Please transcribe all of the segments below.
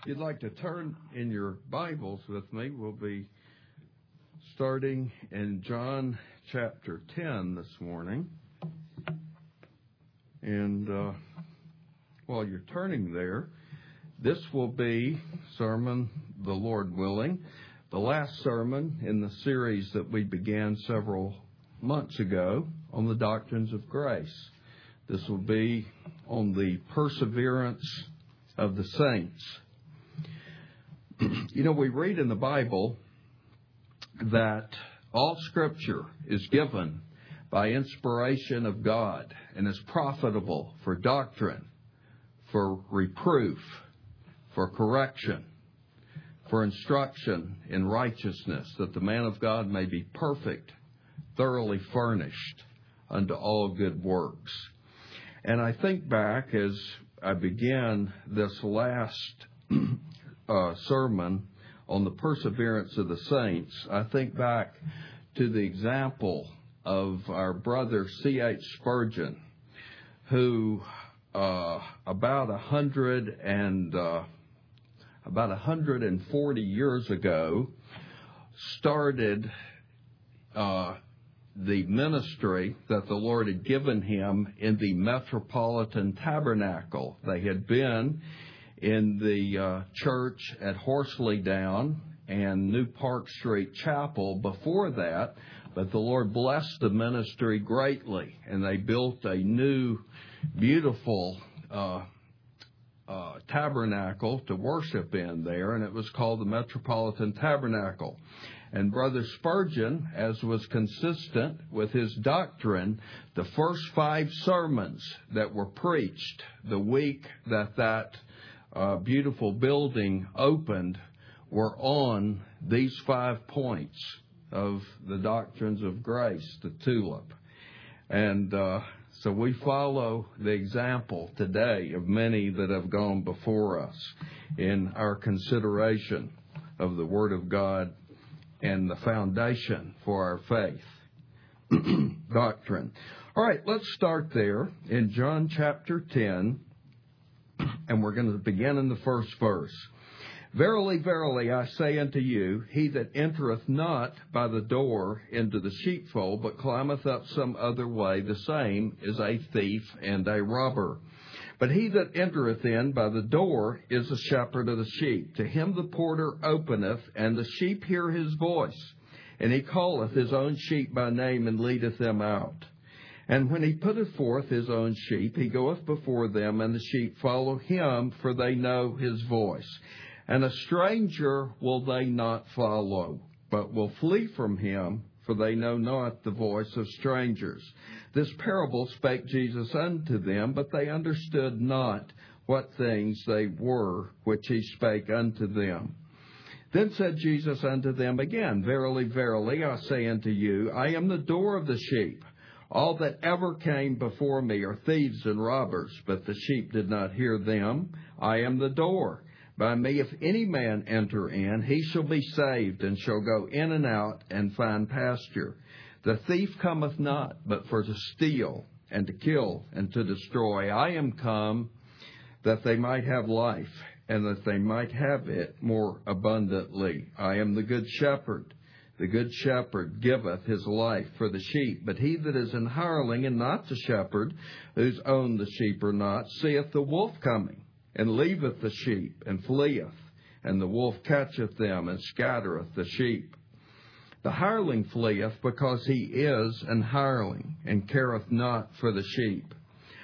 If you'd like to turn in your Bibles with me, we'll be starting in John chapter 10 this morning. And while you're turning there, this will be sermon, the Lord willing, the last sermon in the series that we began several months ago on the doctrines of grace. This will be on the perseverance of the saints. You know, we read in the Bible that all Scripture is given by inspiration of God and is profitable for doctrine, for reproof, for correction, for instruction in righteousness, that the man of God may be perfect, thoroughly furnished unto all good works. And I think back as I began this last sermon on the perseverance of the saints, I think back to the example of our brother C.H. Spurgeon, who about 140 years ago started the ministry that the Lord had given him in the Metropolitan Tabernacle. They had been in the church at Horsley Down and New Park Street Chapel before that, but the Lord blessed the ministry greatly, and they built a new, beautiful tabernacle to worship in there, and it was called the Metropolitan Tabernacle. And Brother Spurgeon, as was consistent with his doctrine, the first 5 sermons that were preached the week that beautiful building opened were on these 5 points of the doctrines of grace, the tulip. And so we follow the example today of many that have gone before us in our consideration of the Word of God and the foundation for our faith doctrine. All right, let's start there in John chapter 10, and we're going to begin in the first verse. Verily, verily, I say unto you, he that entereth not by the door into the sheepfold, but climbeth up some other way, the same is a thief and a robber. But he that entereth in by the door is the shepherd of the sheep. To him the porter openeth, and the sheep hear his voice. And he calleth his own sheep by name, and leadeth them out. And when he putteth forth his own sheep, he goeth before them, and the sheep follow him, for they know his voice. And a stranger will they not follow, but will flee from him, for they know not the voice of strangers. This parable spake Jesus unto them, but they understood not what things they were which he spake unto them. Then said Jesus unto them again, Verily, verily, I say unto you, I am the door of the sheep. All that ever came before me are thieves and robbers, but the sheep did not hear them. I am the door. By me, if any man enter in, he shall be saved, and shall go in and out, and find pasture. The thief cometh not, but for to steal, and to kill, and to destroy. I am come, that they might have life, and that they might have it more abundantly. I am the good shepherd. The good shepherd giveth his life for the sheep. But he that is an hireling, and not the shepherd, whose own the sheep are not, seeth the wolf coming, and leaveth the sheep, and fleeth, and the wolf catcheth them, and scattereth the sheep. The hireling fleeth, because he is an hireling, and careth not for the sheep.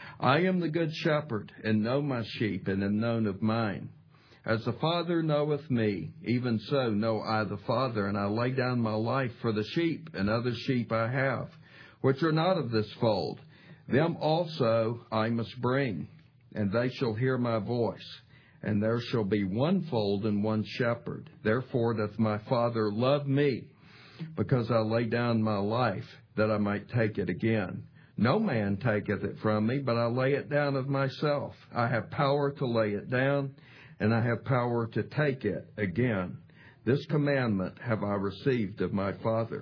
I am the good shepherd, and know my sheep, and am known of mine. As the Father knoweth me, even so know I the Father, and I lay down my life for the sheep, and other sheep I have, which are not of this fold. Them also I must bring, and they shall hear my voice, and there shall be one fold and one shepherd. Therefore doth my Father love me, because I lay down my life, that I might take it again. No man taketh it from me, but I lay it down of myself. I have power to lay it down, and I have power to take it again. This commandment have I received of my Father.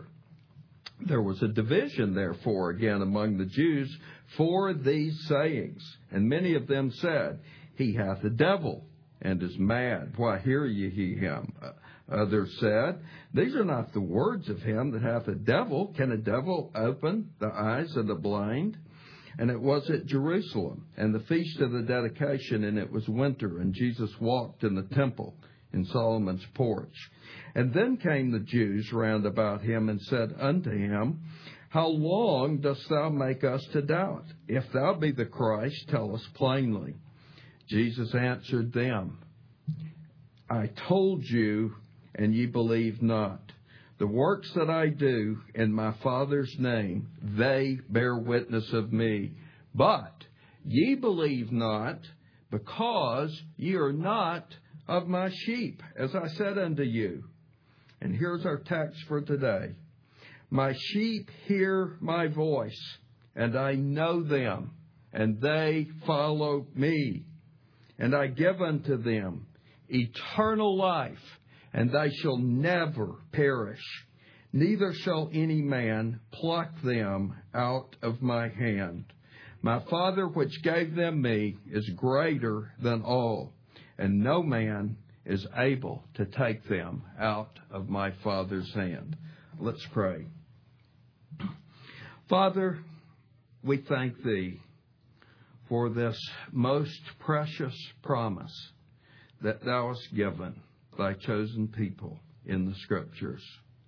There was a division, therefore, again among the Jews for these sayings. And many of them said, He hath a devil. and is mad. Why hear ye him? Others said, These are not the words of him that hath a devil. Can a devil open the eyes of the blind? And it was at Jerusalem, and the feast of the dedication, and it was winter, and Jesus walked in the temple in Solomon's porch. And then came the Jews round about him, and said unto him, How long dost thou make us to doubt? If thou be the Christ, tell us plainly. Jesus answered them, I told you, and ye believe not. The works that I do in my Father's name, they bear witness of me. But ye believe not, because ye are not of my sheep, as I said unto you. And here's our text for today. My sheep hear my voice, and I know them, and they follow me. And I give unto them eternal life, and they shall never perish. Neither shall any man pluck them out of my hand. My Father which gave them me is greater than all, and no man is able to take them out of my Father's hand. Let's pray. Father, we thank Thee for this most precious promise that Thou hast given Thy chosen people in the Scriptures.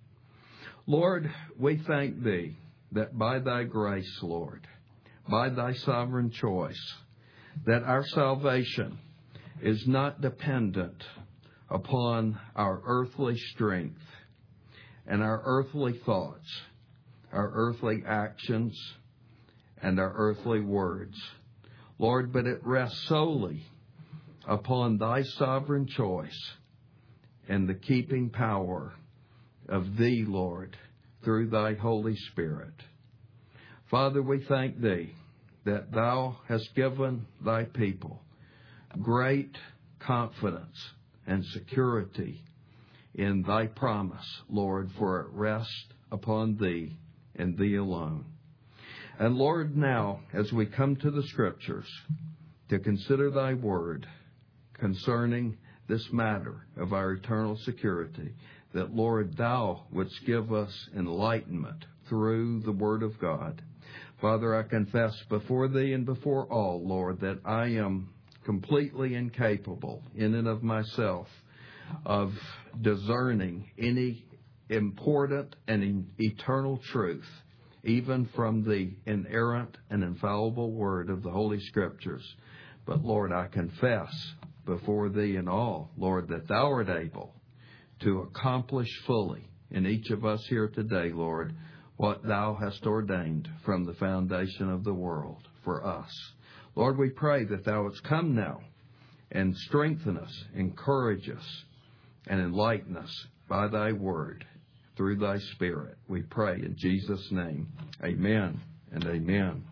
Lord, we thank Thee that by Thy grace, Lord, by Thy sovereign choice, that our salvation is not dependent upon our earthly strength and our earthly thoughts, our earthly actions, and our earthly words. Lord, but it rests solely upon Thy sovereign choice and the keeping power of Thee, Lord, through Thy Holy Spirit. Father, we thank Thee that Thou hast given Thy people great confidence and security in Thy promise, Lord, for it rests upon Thee and Thee alone. And Lord, now, as we come to the Scriptures to consider Thy Word concerning this matter of our eternal security, that, Lord, Thou wouldst give us enlightenment through the Word of God. Father, I confess before Thee and before all, Lord, that I am completely incapable in and of myself of discerning any important and eternal truth, even from the inerrant and infallible Word of the Holy Scriptures. But, Lord, I confess before Thee and all, Lord, that Thou art able to accomplish fully in each of us here today, Lord, what Thou hast ordained from the foundation of the world for us. Lord, we pray that Thou wouldst come now and strengthen us, encourage us, and enlighten us by Thy Word through Thy Spirit. We pray in Jesus' name. Amen and amen.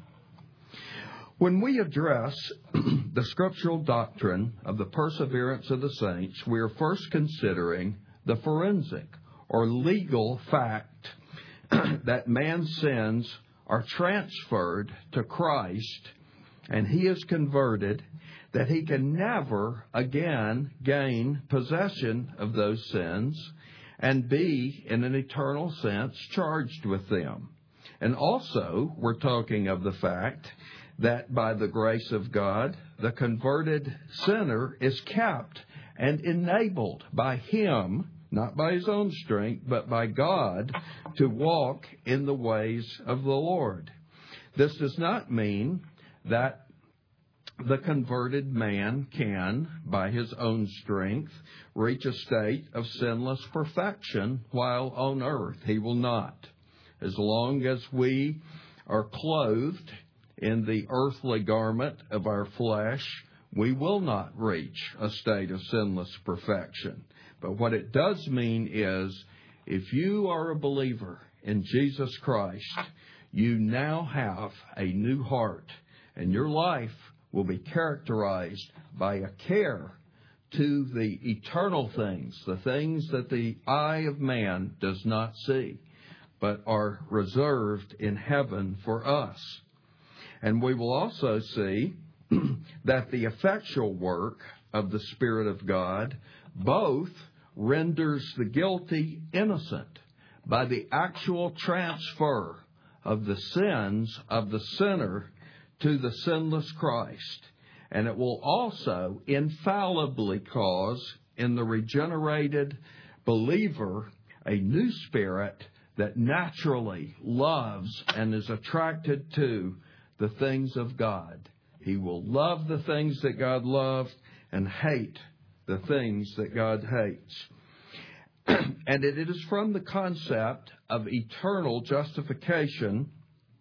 When we address the scriptural doctrine of the perseverance of the saints, we are first considering the forensic or legal fact that man's sins are transferred to Christ and he is converted, that he can never again gain possession of those sins and be, in an eternal sense, charged with them. And also, we're talking of the fact that by the grace of God, the converted sinner is kept and enabled by Him, not by his own strength, but by God, to walk in the ways of the Lord. This does not mean that the converted man can, by his own strength, reach a state of sinless perfection while on earth. He will not. As long as we are clothed in the earthly garment of our flesh, we will not reach a state of sinless perfection. But what it does mean is, if you are a believer in Jesus Christ, you now have a new heart, and your life will be characterized by a care to the eternal things, the things that the eye of man does not see, but are reserved in heaven for us. And we will also see that the effectual work of the Spirit of God, both renders the guilty innocent by the actual transfer of the sins of the sinner to the sinless Christ. And it will also infallibly cause in the regenerated believer a new spirit that naturally loves and is attracted to the things of God. He will love the things that God loved and hate the things that God hates. And it is from the concept of eternal justification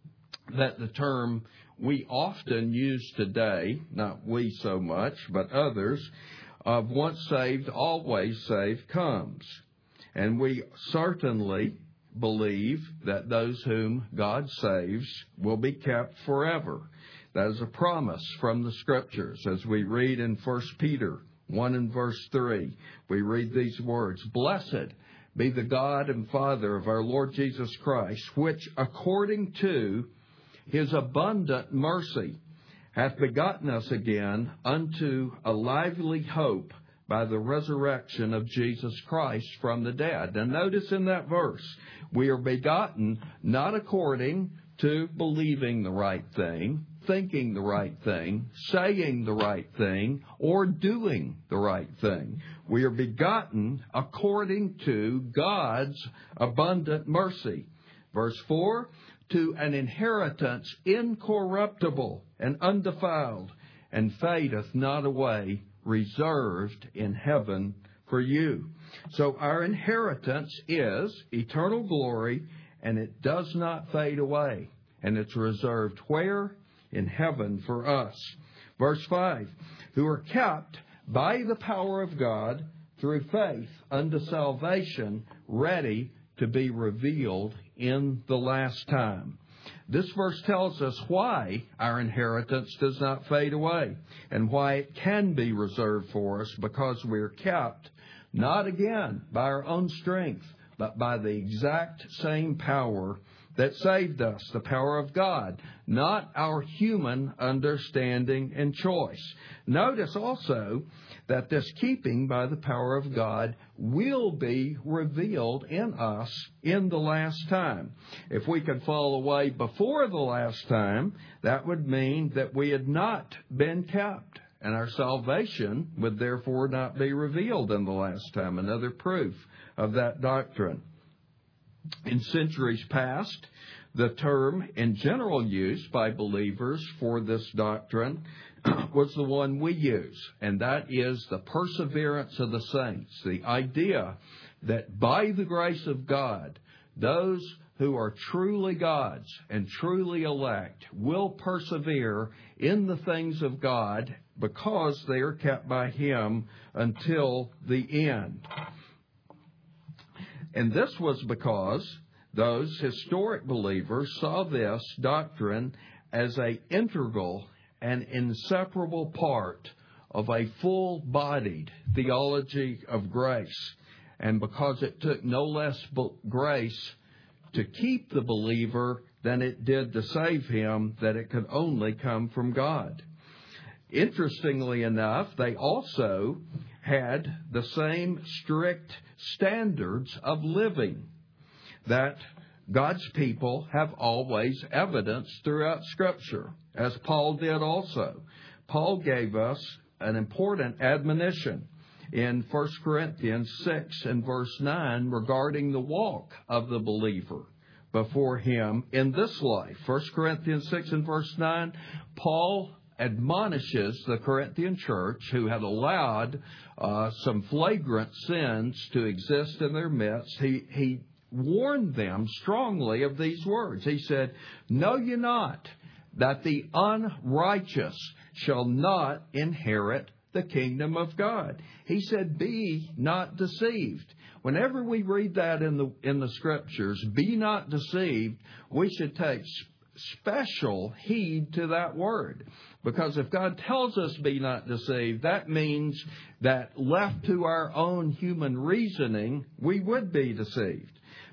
that the term we often use today, not we so much, but others, of once saved, always saved comes. And we certainly believe that those whom God saves will be kept forever. That is a promise from the Scriptures. As we read in 1 Peter 1 and verse 3, we read these words, "Blessed be the God and Father of our Lord Jesus Christ, which according to His abundant mercy hath begotten us again unto a lively hope by the resurrection of Jesus Christ from the dead." And notice in that verse, we are begotten not according to believing the right thing, thinking the right thing, saying the right thing, or doing the right thing. We are begotten according to God's abundant mercy. Verse 4, to an inheritance incorruptible and undefiled, and fadeth not away, reserved in heaven for you. So our inheritance is eternal glory, and it does not fade away. And it's reserved where? In heaven for us. Verse 5, who are kept by the power of God through faith unto salvation, ready to be revealed in the last time. This verse tells us why our inheritance does not fade away and why it can be reserved for us, because we are kept not again by our own strength, but by the exact same power that saved us, the power of God, not our human understanding and choice. Notice also that this keeping by the power of God will be revealed in us in the last time. If we could fall away before the last time, that would mean that we had not been kept, and our salvation would therefore not be revealed in the last time. Another proof of that doctrine. In centuries past, the term in general use by believers for this doctrine was the one we use, and that is the perseverance of the saints. The idea that by the grace of God, those who are truly God's and truly elect will persevere in the things of God because they are kept by Him until the end. And this was because those historic believers saw this doctrine as an integral and inseparable part of a full-bodied theology of grace. And because it took no less grace to keep the believer than it did to save him, that it could only come from God. Interestingly enough, they also had the same strict standards of living that God's people have always evidenced throughout Scripture, as Paul did also. Paul gave us an important admonition in 1 Corinthians 6 and verse 9 regarding the walk of the believer before him in this life. 1 Corinthians 6 and verse 9, Paul admonishes the Corinthian church who had allowed some flagrant sins to exist in their midst. He warned them strongly of these words. He said, "Know ye not that the unrighteous shall not inherit the kingdom of God?" He said, "Be not deceived." Whenever we read that in the Scriptures, "be not deceived," we should take special heed to that word. Because if God tells us be not deceived, that means that left to our own human reasoning, we would be deceived.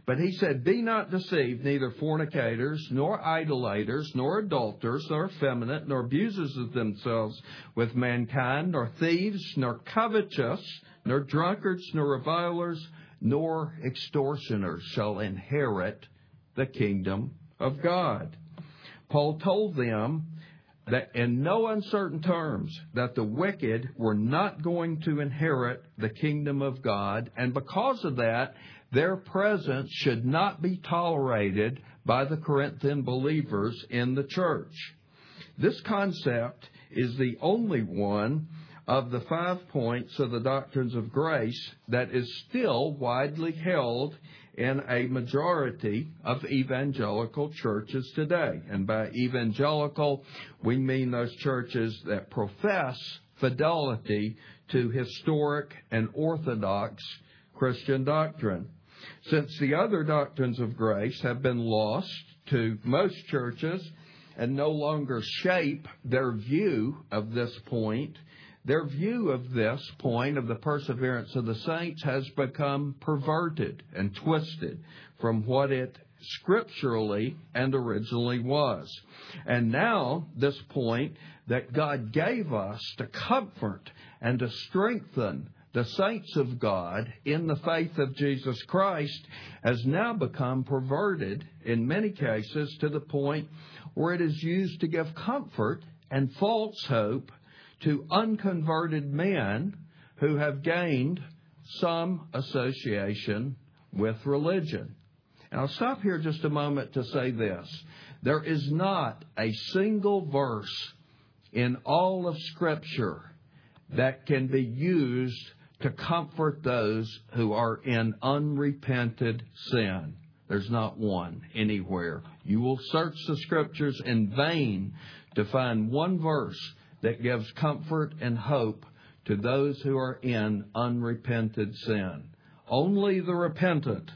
But he said, be not deceived, neither fornicators, nor idolaters, nor adulterers, nor effeminate, nor abusers of themselves with mankind, nor thieves, nor covetous, nor drunkards, nor revilers, nor extortioners shall inherit the kingdom of God. Paul told them that in no uncertain terms that the wicked were not going to inherit the kingdom of God, and because of that, their presence should not be tolerated by the Corinthian believers in the church. This concept is the only one of the 5 points of the doctrines of grace that is still widely held in a majority of evangelical churches today. And by evangelical, we mean those churches that profess fidelity to historic and orthodox Christian doctrine. Since the other doctrines of grace have been lost to most churches and no longer shape their view of this point, their view of this point of the perseverance of the saints has become perverted and twisted from what it scripturally and originally was. And now this point that God gave us to comfort and to strengthen the saints of God in the faith of Jesus Christ has now become perverted in many cases to the point where it is used to give comfort and false hope to unconverted men who have gained some association with religion. And I'll stop here just a moment to say this. There is not a single verse in all of Scripture that can be used to comfort those who are in unrepented sin. There's not one anywhere. You will search the Scriptures in vain to find one verse that gives comfort and hope to those who are in unrepented sin. Only the repentant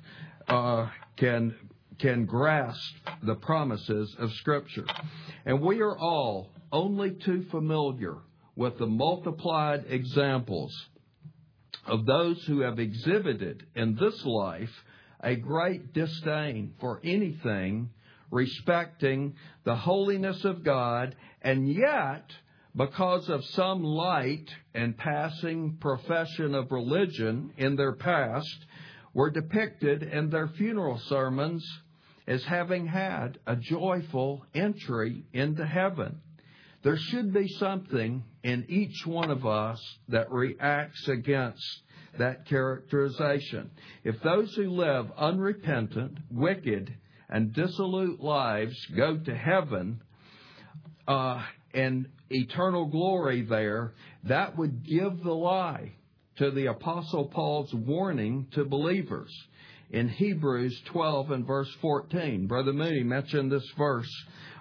can grasp the promises of Scripture. And we are all only too familiar with the multiplied examples of those who have exhibited in this life a great disdain for anything respecting the holiness of God, and yet, because of some light and passing profession of religion in their past, were depicted in their funeral sermons as having had a joyful entry into heaven. There should be something in each one of us that reacts against that characterization. If those who live unrepentant, wicked, and dissolute lives go to heaven and eternal glory there, that would give the lie to the Apostle Paul's warning to believers in Hebrews 12 and verse 14. Brother Mooney mentioned this verse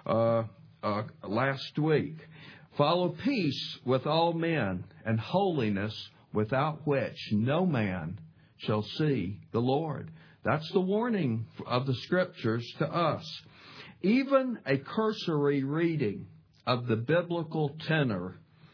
last week. Follow peace with all men and holiness, without which no man shall see the Lord. That's the warning of the Scriptures to us. Even a cursory reading of the biblical tenor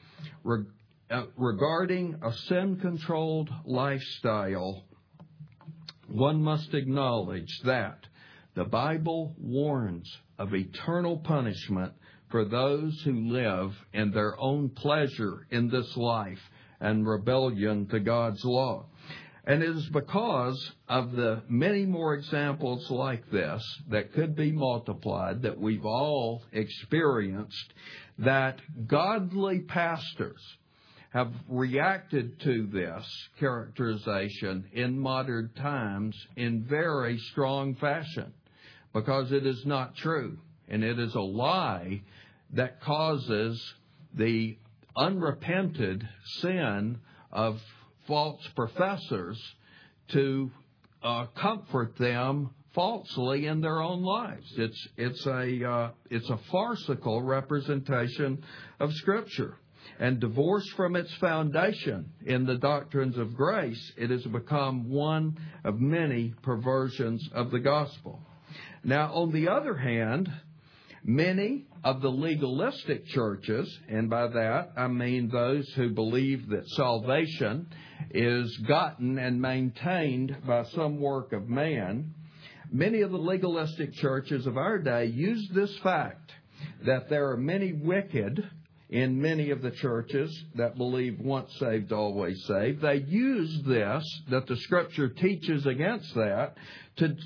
regarding a sin-controlled lifestyle, one must acknowledge that the Bible warns of eternal punishment for those who live in their own pleasure in this life and rebellion to God's law. And it is because of the many more examples like this that could be multiplied that we've all experienced that godly pastors have reacted to this characterization in modern times in very strong fashion, because it is not true. And it is a lie that causes the unrepented sin of false professors to comfort them falsely in their own lives. It's a farcical representation of Scripture. And divorced from its foundation in the doctrines of grace, it has become one of many perversions of the gospel. Now, on the other hand, many of the legalistic churches, and by that I mean those who believe that salvation is gotten and maintained by some work of man, Many of the legalistic churches of our day use this fact that there are many wicked in many of the churches that believe once saved, always saved. They use this, that the Scripture teaches against that, to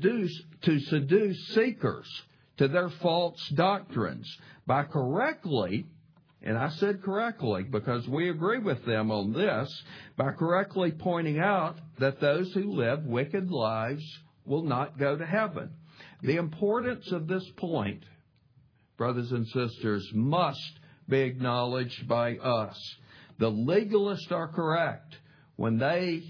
seduce seekers to their false doctrines by correctly, and I said correctly because we agree with them on this, by correctly pointing out that those who live wicked lives will not go to heaven. The importance of this point, brothers and sisters, must be acknowledged by us. The legalists are correct when they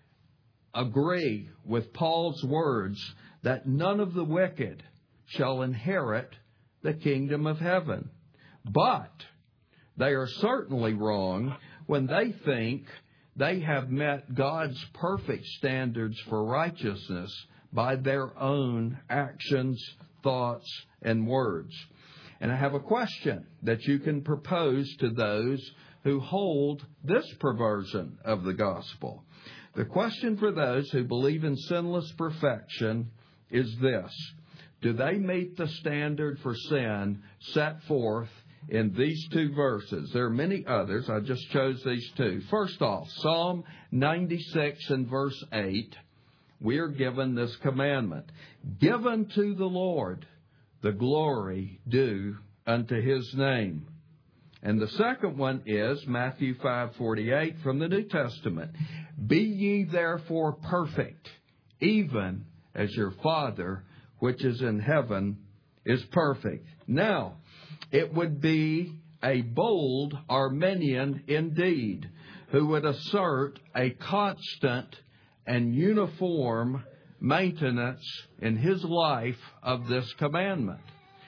agree with Paul's words that none of the wicked shall inherit the kingdom of heaven. But they are certainly wrong when they think they have met God's perfect standards for righteousness by their own actions, thoughts, and words. And I have a question that you can propose to those who hold this perversion of the gospel. The question for those who believe in sinless perfection is this: do they meet the standard for sin set forth in these two verses? There are many others. I just chose these two. First off, Psalm 96 and verse 8, we are given this commandment: give unto the Lord the glory due unto His name. And the second one is Matthew 5:48 from the New Testament. Be ye therefore perfect, even as your Father which is in heaven is perfect. Now, it would be a bold Arminian indeed who would assert a constant and uniform maintenance in his life of this commandment.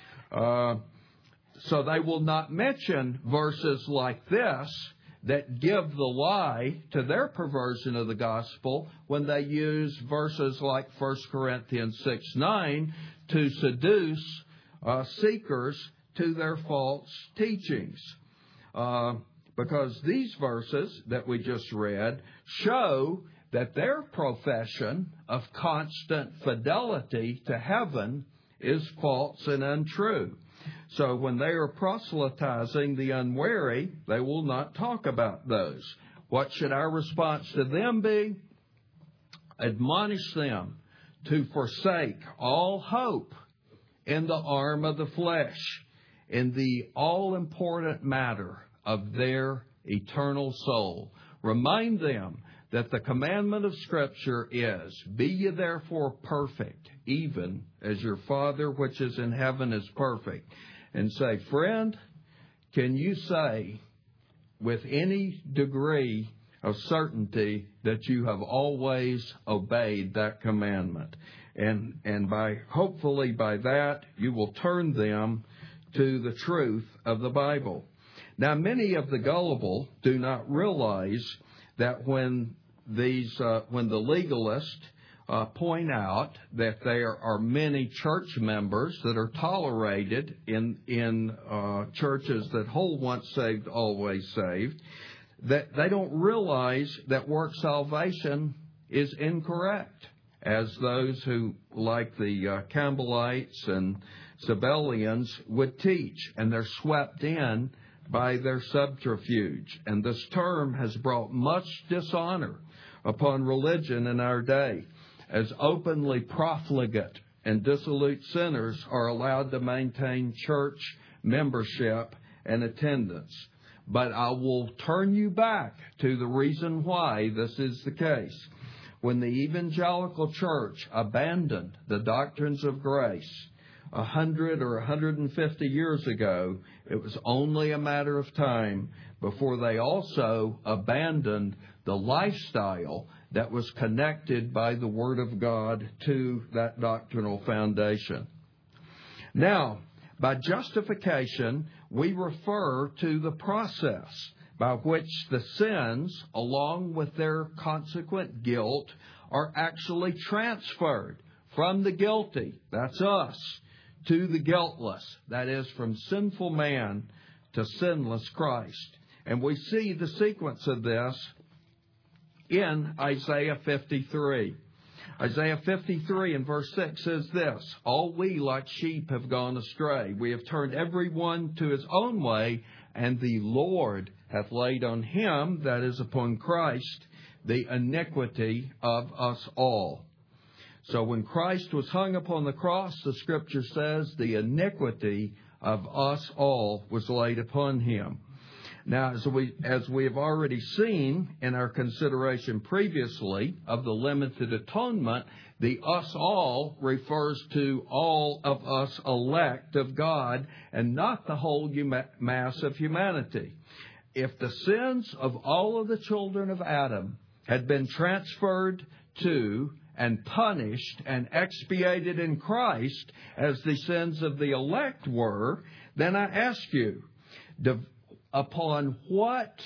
So they will not mention verses like this that give the lie to their perversion of the gospel when they use verses like 1 Corinthians 6:9 to seduce seekers to their false teachings. Because these verses that we just read show that their profession of constant fidelity to heaven is false and untrue. So when they are proselytizing the unwary, they will not talk about those. What should our response to them be? Admonish them to forsake all hope in the arm of the flesh, in the all-important matter of their eternal soul. Remind them that the commandment of Scripture is, be ye therefore perfect, even as your Father which is in heaven is perfect. And say, friend, can you say with any degree of certainty that you have always obeyed that commandment? And hopefully by that, you will turn them to the truth of the Bible. Now, many of the gullible do not realize that when the legalists point out that there are many church members that are tolerated in churches that hold once saved, always saved, that they don't realize that work salvation is incorrect, as those who, like the Campbellites and Sabellians, would teach, and they're swept in by their subterfuge. And this term has brought much dishonor upon religion in our day, as openly profligate and dissolute sinners are allowed to maintain church membership and attendance. But I will turn you back to the reason why this is the case. When the evangelical church abandoned the doctrines of grace 100 or 150 years ago, it was only a matter of time before they also abandoned the lifestyle that was connected by the Word of God to that doctrinal foundation. Now, by justification, we refer to the process by which the sins, along with their consequent guilt, are actually transferred from the guilty, that's us, to the guiltless, that is, from sinful man to sinless Christ. And we see the sequence of this in Isaiah 53. Isaiah 53 and verse 6 says this, all we like sheep have gone astray. We have turned every one to his own way, and the Lord hath laid on him, that is upon Christ, the iniquity of us all. So when Christ was hung upon the cross, the Scripture says the iniquity of us all was laid upon him. Now, as we have already seen in our consideration previously of the limited atonement, the us all refers to all of us elect of God and not the whole mass of humanity. If the sins of all of the children of Adam had been transferred to and punished and expiated in Christ as the sins of the elect were, then I ask you, upon what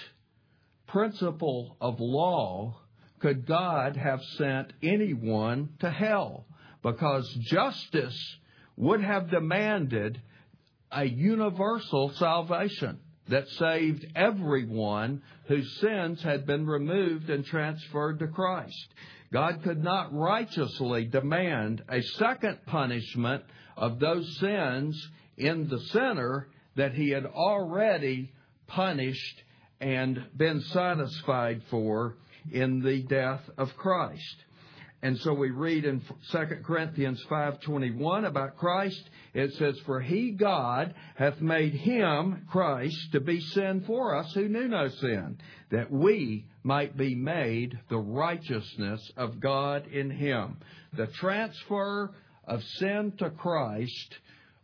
principle of law could God have sent anyone to hell? Because justice would have demanded a universal salvation that saved everyone whose sins had been removed and transferred to Christ. God could not righteously demand a second punishment of those sins in the sinner that he had already punished and been satisfied for in the death of Christ. And so we read in 2 Corinthians 5:21 about Christ. It says, for he, God, hath made him, Christ, to be sin for us who knew no sin, that we might be made the righteousness of God in him. The transfer of sin to Christ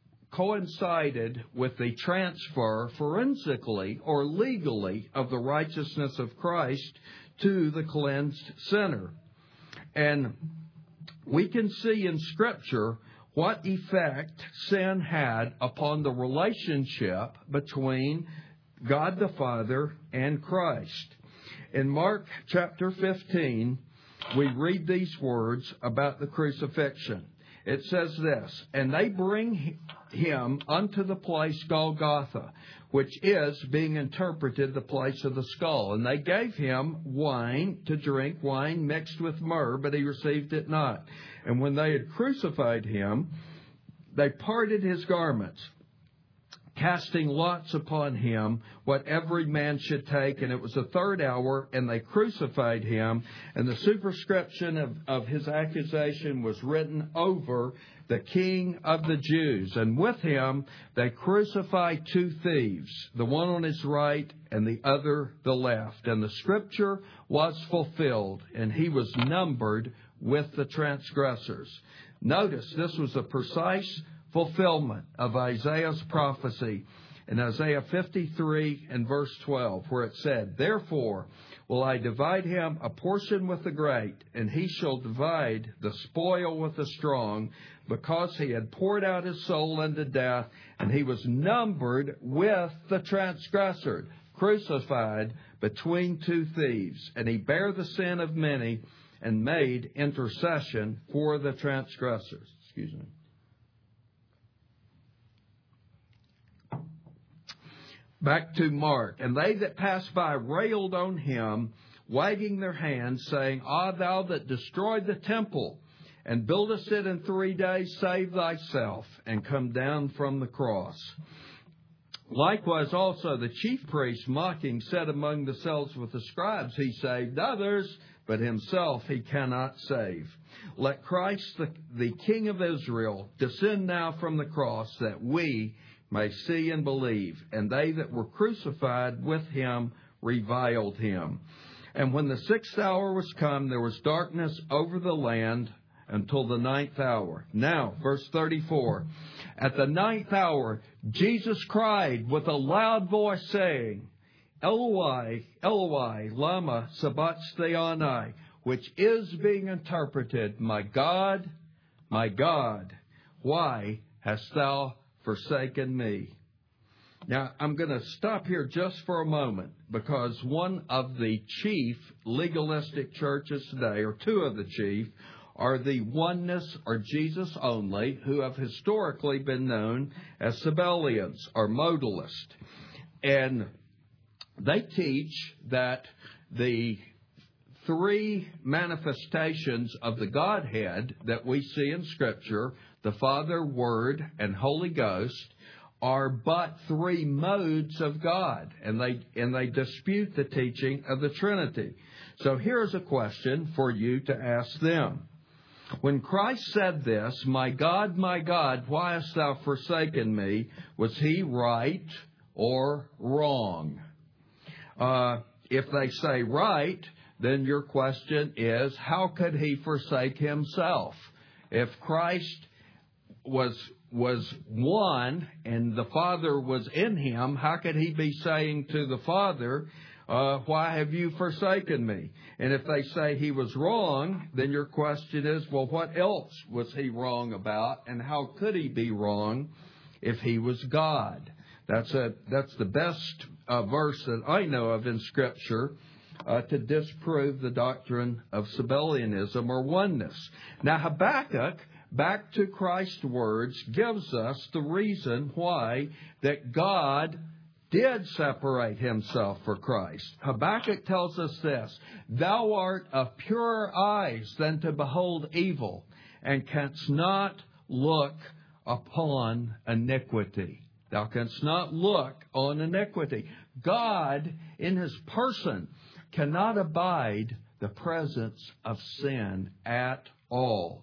coincided with the transfer forensically or legally of the righteousness of Christ to the cleansed sinner. And we can see in Scripture what effect sin had upon the relationship between God the Father and Christ. In Mark chapter 15, we read these words about the crucifixion. It says this, and they bring him unto the place Golgotha, which is, being interpreted, the place of the skull. And they gave him wine to drink, wine mixed with myrrh, but he received it not. And when they had crucified him, they parted his garments, casting lots upon him what every man should take. And it was the third hour, and they crucified him. And the superscription of his accusation was written over the King of the Jews. And with him they crucified two thieves, the one on his right and the other the left. And the Scripture was fulfilled, and he was numbered with the transgressors. Notice this was a precise fulfillment of Isaiah's prophecy in Isaiah 53 and verse 12, where it said, therefore will I divide him a portion with the great, and he shall divide the spoil with the strong, because he had poured out his soul unto death, and he was numbered with the transgressors, crucified between two thieves. And he bare the sin of many and made intercession for the transgressors. Excuse me. Back to Mark. And they that passed by railed on him, wagging their hands, saying, ah, thou that destroyed the temple, and buildest it in 3 days, save thyself, and come down from the cross. Likewise also the chief priests, mocking, said among themselves with the scribes, he saved others, but himself he cannot save. Let Christ, the King of Israel, descend now from the cross, that we may see and believe. And they that were crucified with him reviled him. And when the 6th hour was come, there was darkness over the land until the 9th hour. Now, verse 34. At the 9th hour, Jesus cried with a loud voice, saying, Eloi, Eloi, lama sabachthani, which is being interpreted, my God, why hast thou forsaken me? Now, I'm going to stop here just for a moment, because one of the chief legalistic churches today, or two of the chief, are the oneness or Jesus only, who have historically been known as Sabellians or modalists. And they teach that the three manifestations of the Godhead that we see in Scripture, the Father, Word, and Holy Ghost, are but three modes of God, and they dispute the teaching of the Trinity. So here's a question for you to ask them. When Christ said this, my God, why hast thou forsaken me? Was he right or wrong? If they say right, then your question is, how could he forsake himself? If Christ was one and the Father was in him, how could he be saying to the Father, why have you forsaken me? And if they say he was wrong, then your question is, well, what else was he wrong about? And how could he be wrong if he was God? That's the best verse that I know of in Scripture to disprove the doctrine of Sabellianism or oneness. Now, Habakkuk, back to Christ's words, gives us the reason why that God did separate himself for Christ. Habakkuk tells us this, thou art of purer eyes than to behold evil, and canst not look upon iniquity. Thou canst not look on iniquity. God, in his person, cannot abide the presence of sin at all.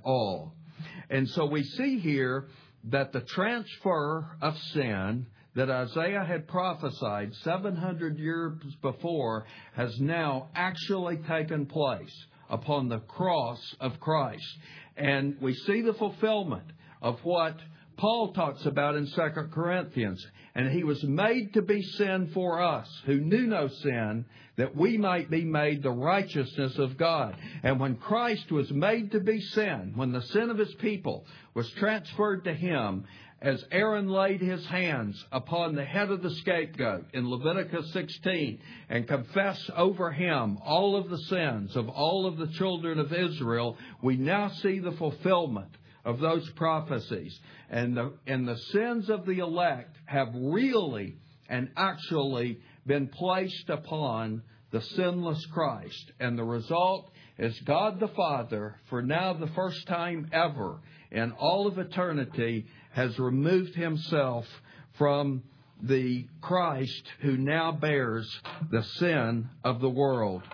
And so we see here that the transfer of sin that Isaiah had prophesied 700 years before has now actually taken place upon the cross of Christ. And we see the fulfillment of what Paul talks about in 2 Corinthians. And he was made to be sin for us, who knew no sin, that we might be made the righteousness of God. And when Christ was made to be sin, when the sin of his people was transferred to him, as Aaron laid his hands upon the head of the scapegoat in Leviticus 16 and confessed over him all of the sins of all of the children of Israel, we now see the fulfillment of those prophecies. And the sins of the elect have really and actually been placed upon the sinless Christ. And the result is God the Father, for now the first time ever in all of eternity, has removed himself from the Christ who now bears the sin of the world.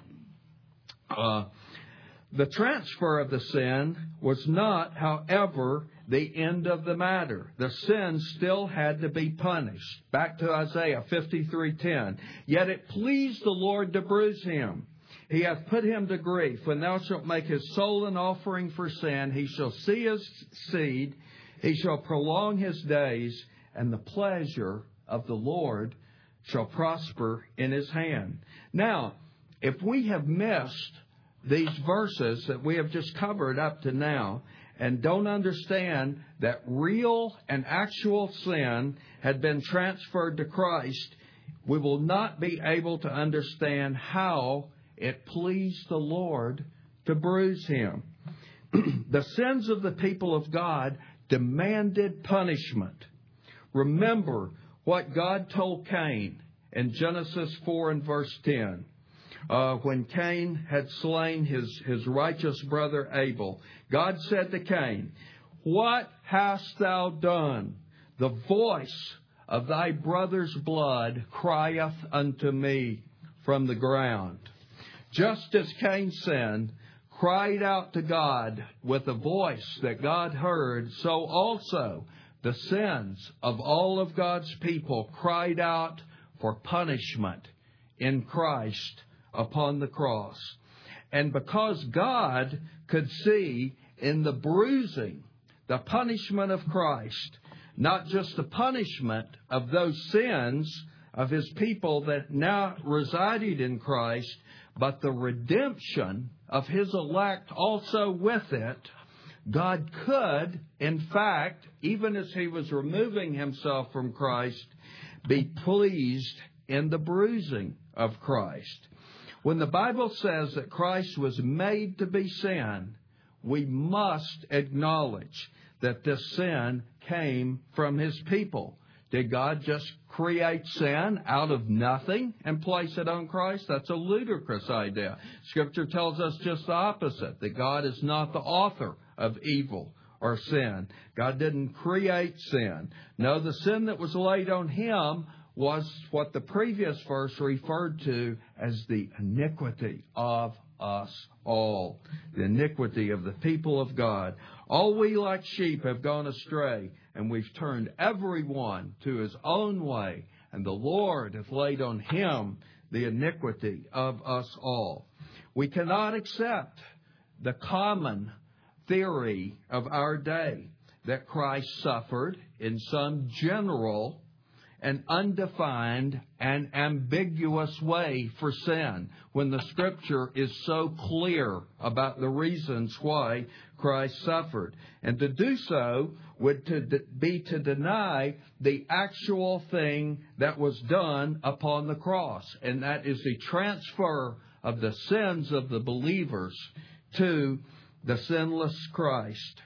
The transfer of the sin was not, however, the end of the matter. The sin still had to be punished. Back to Isaiah 53:10. Yet it pleased the Lord to bruise him. He hath put him to grief. When thou shalt make his soul an offering for sin, he shall see his seed, he shall prolong his days, and the pleasure of the Lord shall prosper in his hand. Now, if we have missed these verses that we have just covered up to now and don't understand that real and actual sin had been transferred to Christ, we will not be able to understand how it pleased the Lord to bruise him. The sins of the people of God demanded punishment. Remember what God told Cain in Genesis 4 and verse 10. When Cain had slain his righteous brother Abel, God said to Cain, what hast thou done? The voice of thy brother's blood crieth unto me from the ground. Just as Cain's sin cried out to God with a voice that God heard, so also the sins of all of God's people cried out for punishment in Christ upon the cross. And because God could see in the bruising, the punishment of Christ, not just the punishment of those sins of his people that now resided in Christ, but the redemption of his elect also with it, God could, in fact, even as he was removing himself from Christ, be pleased in the bruising of Christ. When the Bible says that Christ was made to be sin, we must acknowledge that this sin came from his people. Did God just create sin out of nothing and place it on Christ? That's a ludicrous idea. Scripture tells us just the opposite, that God is not the author of evil or sin. God didn't create sin. No, the sin that was laid on Him was what the previous verse referred to as the iniquity of us all. The iniquity of the people of God. All we like sheep have gone astray, and we've turned every one to his own way, and the Lord hath laid on Him the iniquity of us all. We cannot accept the common theory of our day that Christ suffered in some general and undefined and ambiguous way for sin, when the Scripture is so clear about the reasons why Christ suffered. And to do so would be to deny the actual thing that was done upon the cross, and that is the transfer of the sins of the believers to the sinless Christ.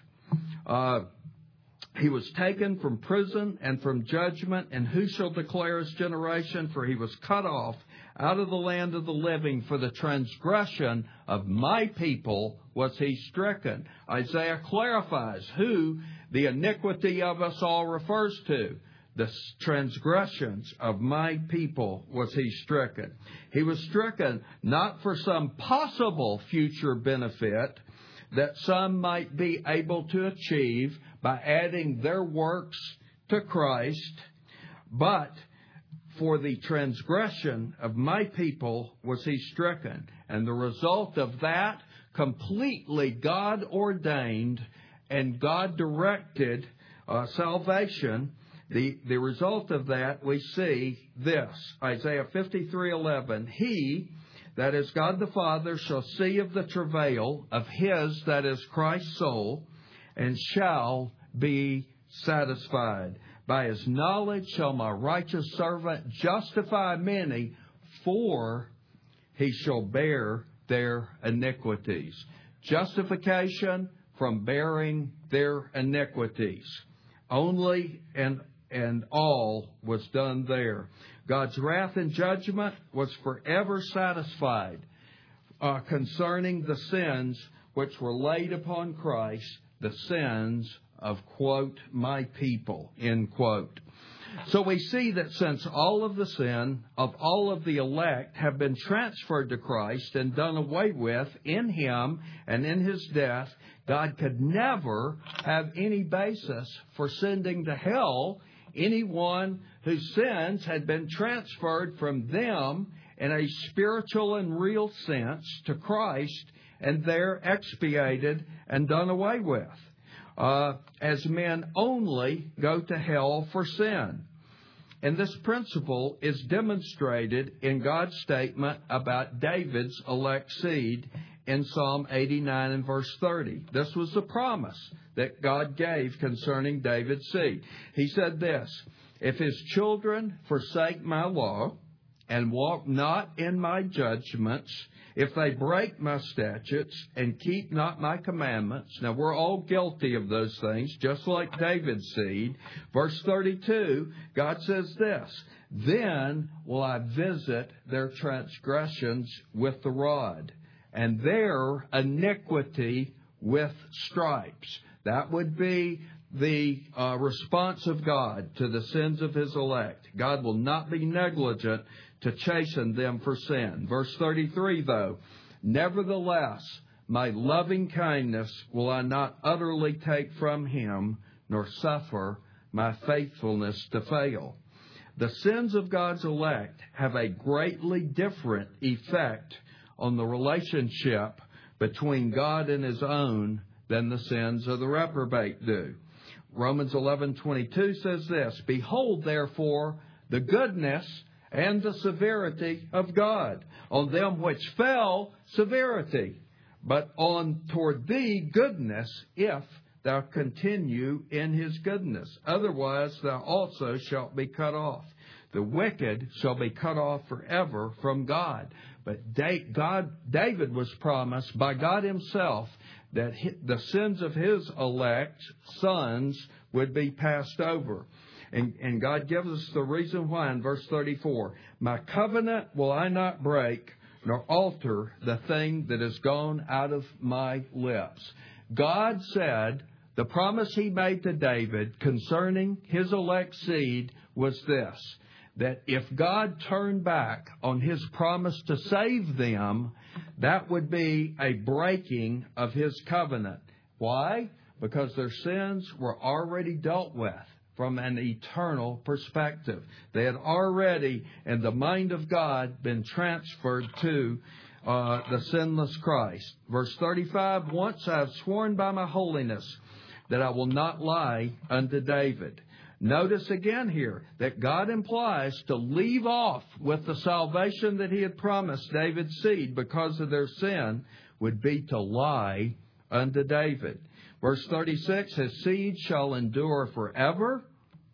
He was taken from prison and from judgment, and who shall declare His generation? For He was cut off out of the land of the living. For the transgression of my people was He stricken. Isaiah clarifies who the iniquity of us all refers to. The transgressions of my people was He stricken. He was stricken not for some possible future benefit that some might be able to achieve by adding their works to Christ, but for the transgression of my people was He stricken. And the result of that, completely God ordained and God directed salvation, the result of that, we see this, Isaiah 53:11, He, that is God the Father, shall see of the travail of His, that is Christ's soul, and shall be satisfied. By His knowledge shall my righteous servant justify many, for he shall bear their iniquities. Justification from bearing their iniquities. Only and all was done there. God's wrath and judgment was forever satisfied concerning the sins which were laid upon Christ, the sins of, quote, my people, end quote. So we see that since all of the sin of all of the elect have been transferred to Christ and done away with in Him and in His death, God could never have any basis for sending to hell anyone whose sins had been transferred from them in a spiritual and real sense to Christ and there expiated and done away with. As men only go to hell for sin. And this principle is demonstrated in God's statement about David's elect seed in Psalm 89 and verse 30. This was the promise that God gave concerning David's seed. He said this, if his children forsake my law and walk not in my judgments, if they break my statutes and keep not my commandments. Now, we're all guilty of those things, just like David's seed. Verse 32, God says this, then will I visit their transgressions with the rod, and their iniquity with stripes. That would be the response of God to the sins of His elect. God will not be negligent to chasten them for sin. Verse 33, though, nevertheless, my loving kindness will I not utterly take from him, nor suffer my faithfulness to fail. The sins of God's elect have a greatly different effect on the relationship between God and His own than the sins of the reprobate do. Romans 11:22 says this, behold, therefore, the goodness and the severity of God. On them which fell, severity, but on toward thee goodness, if thou continue in His goodness. Otherwise thou also shalt be cut off. The wicked shall be cut off forever from God. But David was promised by God Himself that the sins of his elect sons would be passed over. And God gives us the reason why in verse 34. My covenant will I not break, nor alter the thing that has gone out of my lips. God said the promise He made to David concerning His elect seed was this, that if God turned back on His promise to save them, that would be a breaking of His covenant. Why? Because their sins were already dealt with from an eternal perspective. They had already, in the mind of God, been transferred to the sinless Christ. Verse 35, once I have sworn by my holiness that I will not lie unto David. Notice again here that God implies to leave off with the salvation that He had promised David's seed because of their sin would be to lie unto David. Verse 36, His seed shall endure forever,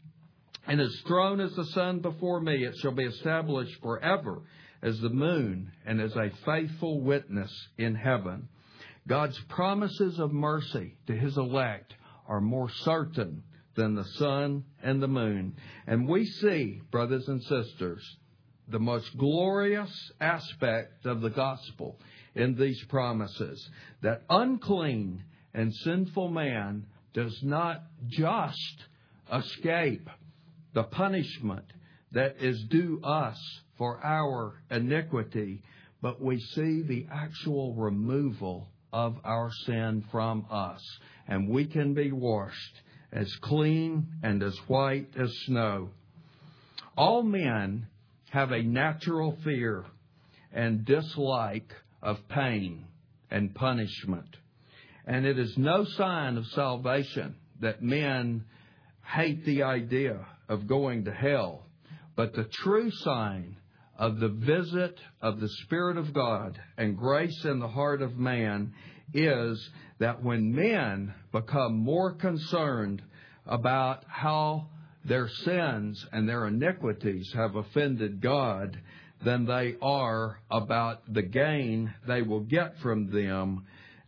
and His throne is the sun before me. It shall be established forever as the moon and as a faithful witness in heaven. God's promises of mercy to His elect are more certain than the sun and the moon. And we see, brothers and sisters, the most glorious aspect of the gospel in these promises, that unclean and sinful man does not just escape the punishment that is due us for our iniquity, but we see the actual removal of our sin from us, and we can be washed as clean and as white as snow. All men have a natural fear and dislike of pain and punishment. And it is no sign of salvation that men hate the idea of going to hell. But the true sign of the visit of the Spirit of God and grace in the heart of man is that when men become more concerned about how their sins and their iniquities have offended God than they are about the gain they will get from them,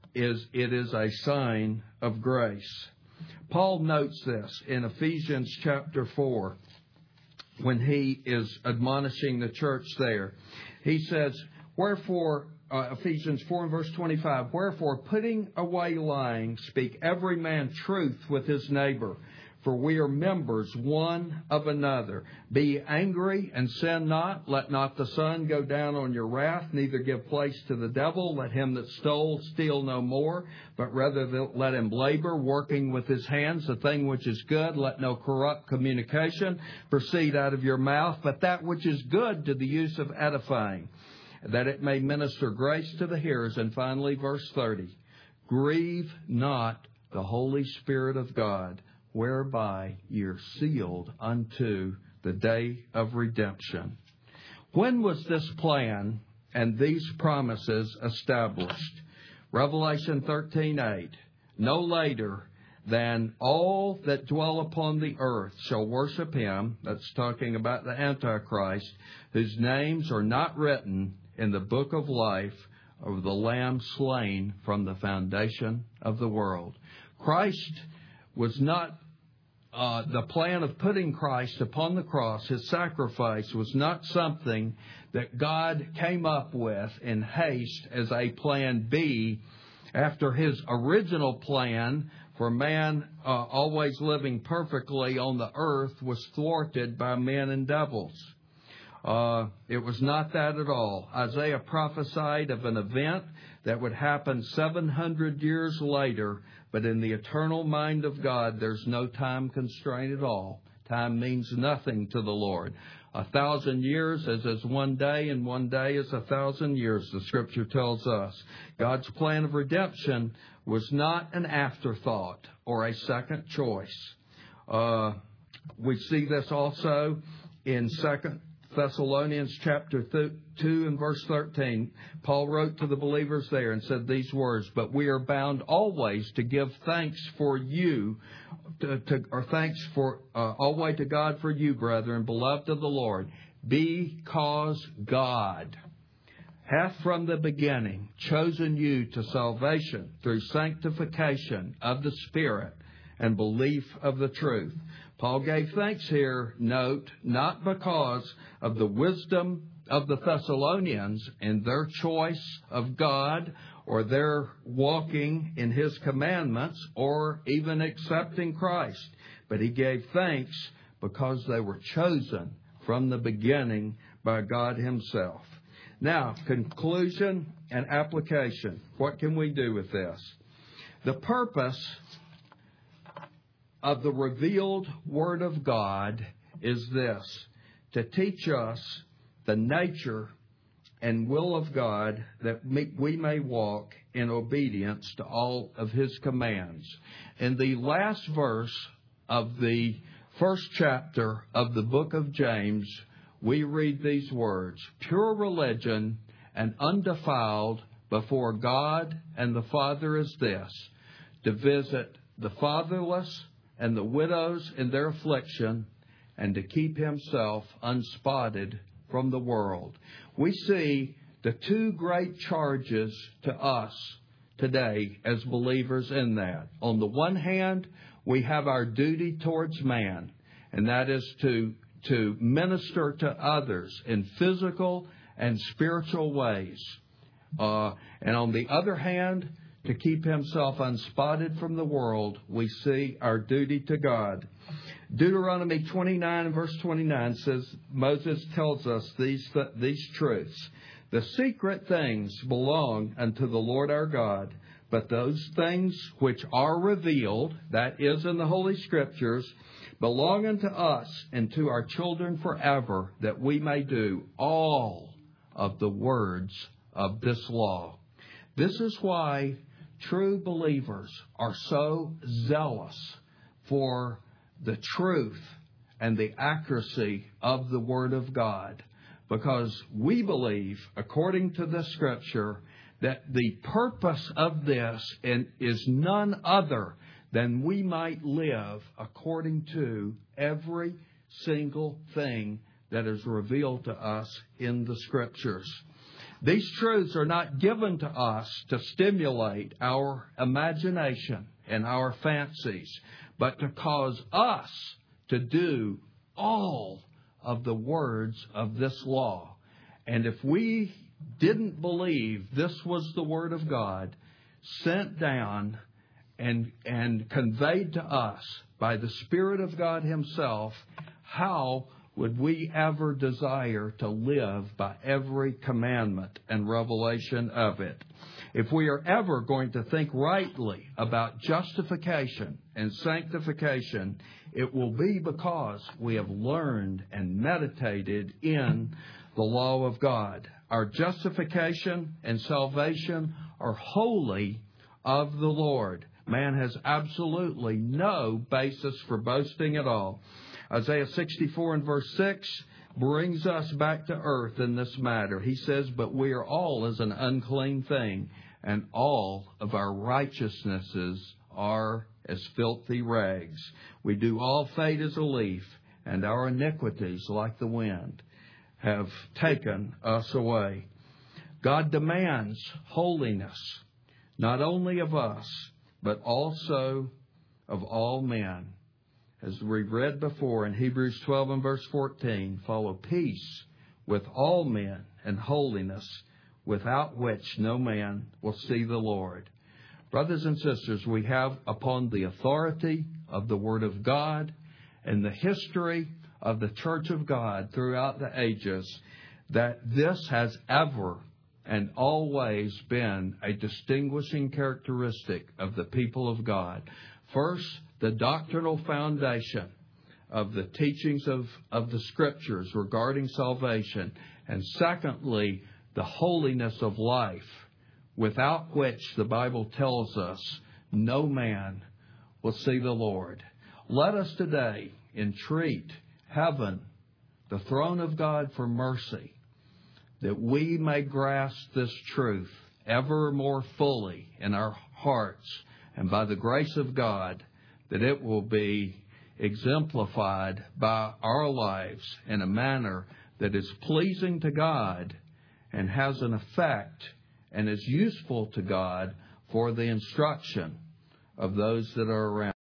it is a sign of grace. Paul notes this in Ephesians chapter 4 when he is admonishing the church there. He says, wherefore, Ephesians 4 and verse 25, wherefore, putting away lying, speak every man truth with his neighbor, for we are members one of another. Be angry and sin not. Let not the sun go down on your wrath, neither give place to the devil. Let him that stole steal no more, but rather let him labor, working with his hands the thing which is good. Let no corrupt communication proceed out of your mouth, but that which is good to the use of edifying, that it may minister grace to the hearers. And finally, verse 30, grieve not the Holy Spirit of God, whereby you're sealed unto the day of redemption. When was this plan and these promises established? Revelation 13:8. No later than all that dwell upon the earth shall worship Him, that's talking about the Antichrist, whose names are not written in the book of life of the Lamb slain from the foundation of the world. Christ was not, the plan of putting Christ upon the cross, His sacrifice, was not something that God came up with in haste as a plan B after His original plan for man always living perfectly on the earth was thwarted by men and devils. It was not that at all. Isaiah prophesied of an event that would happen 700 years later, but in the eternal mind of God, there's no time constraint at all. Time means nothing to the Lord. 1,000 years is as one day, and one day is 1,000 years, the Scripture tells us. God's plan of redemption was not an afterthought or a second choice. We see this also in 2 Thessalonians chapter 2 and verse 13. Paul wrote to the believers there and said these words, but we are bound always to give thanks for you, always to God for you, brethren, beloved of the Lord, because God hath from the beginning chosen you to salvation through sanctification of the Spirit and belief of the truth. Paul gave thanks here, note, not because of the wisdom of the Thessalonians and their choice of God or their walking in His commandments or even accepting Christ, but he gave thanks because they were chosen from the beginning by God Himself. Now, conclusion and application. What can we do with this? The purpose of the revealed Word of God is this: to teach us the nature and will of God, that we may walk in obedience to all of His commands. In the last verse of the first chapter of the book of James, we read these words: pure religion and undefiled before God and the Father is this, to visit the fatherless and the widows in their affliction, and to keep himself unspotted from the world. We see the two great charges to us today as believers in that. On the one hand, we have our duty towards man, and that is to minister to others in physical and spiritual ways. And on the other hand, to keep himself unspotted from the world, we see our duty to God. Deuteronomy 29 and verse 29 says, Moses tells us these truths. The secret things belong unto the Lord our God, but those things which are revealed, that is in the Holy Scriptures, belong unto us and to our children forever, that we may do all of the words of this law. This is why true believers are so zealous for the truth and the accuracy of the Word of God, because we believe, according to the Scripture, that the purpose of this is none other than we might live according to every single thing that is revealed to us in the Scriptures. These truths are not given to us to stimulate our imagination and our fancies, but to cause us to do all of the words of this law. And if we didn't believe this was the Word of God sent down and conveyed to us by the Spirit of God Himself, how would we ever desire to live by every commandment and revelation of it? If we are ever going to think rightly about justification and sanctification, it will be because we have learned and meditated in the law of God. Our justification and salvation are wholly of the Lord. Man has absolutely no basis for boasting at all. Isaiah 64 and verse 6 brings us back to earth in this matter. He says, but we are all as an unclean thing, and all of our righteousnesses are as filthy rags. We do all fade as a leaf, and our iniquities, like the wind, have taken us away. God demands holiness, not only of us, but also of all men. As we read before in Hebrews 12 and verse 14, follow peace with all men and holiness, without which no man will see the Lord. Brothers and sisters, we have upon the authority of the Word of God and the history of the Church of God throughout the ages that this has ever and always been a distinguishing characteristic of the people of God. First, the doctrinal foundation of the teachings of the Scriptures regarding salvation. And secondly, the holiness of life, without which the Bible tells us no man will see the Lord. Let us today entreat heaven, the throne of God, for mercy, that we may grasp this truth ever more fully in our hearts, and by the grace of God, that it will be exemplified by our lives in a manner that is pleasing to God and has an effect and is useful to God for the instruction of those that are around.